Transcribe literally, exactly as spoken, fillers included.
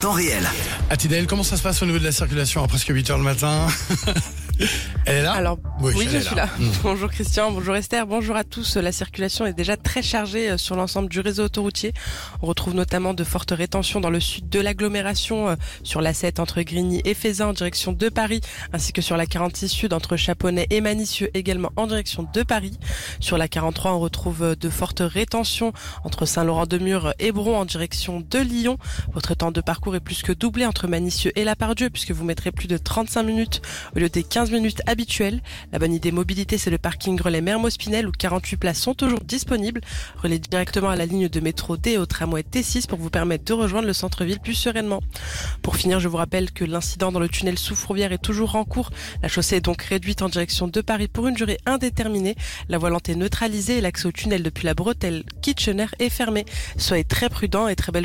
temps réel. Atidel, comment ça se passe au niveau de la circulation à presque huit heures le matin? Elle est là? Alors, oui, oui je est suis là. là. Mmh. Bonjour Christian, bonjour Esther, bonjour à tous. La circulation est déjà très chargée sur l'ensemble du réseau autoroutier. On retrouve notamment de fortes rétentions dans le sud de l'agglomération, sur l'A sept entre Grigny et Fézin en direction de Paris, ainsi que sur la quarante-six sud entre Chaponnay et Manicieux également en direction de Paris. Sur la quarante-trois, on retrouve de fortes rétentions entre Saint-Laurent-de-Mur et Bron en direction de Lyon. Votre temps de parcours est plus que doublé entre Manicieux et La Part-Dieu puisque vous mettrez plus de trente-cinq minutes au lieu des quinze minutes habituelles. La bonne idée mobilité, c'est le parking relais Mermoz-Pinel où quarante-huit places sont toujours disponibles. Relais directement à la ligne de métro D et au tramway T six pour vous permettre de rejoindre le centre-ville plus sereinement. Pour finir, je vous rappelle que l'incident dans le tunnel sous Fourvière est toujours en cours. La chaussée est donc réduite en direction de Paris pour une durée indéterminée. La voie lente est neutralisée et l'accès au tunnel depuis la bretelle Kitchener est fermé. Soyez très prudents et très belle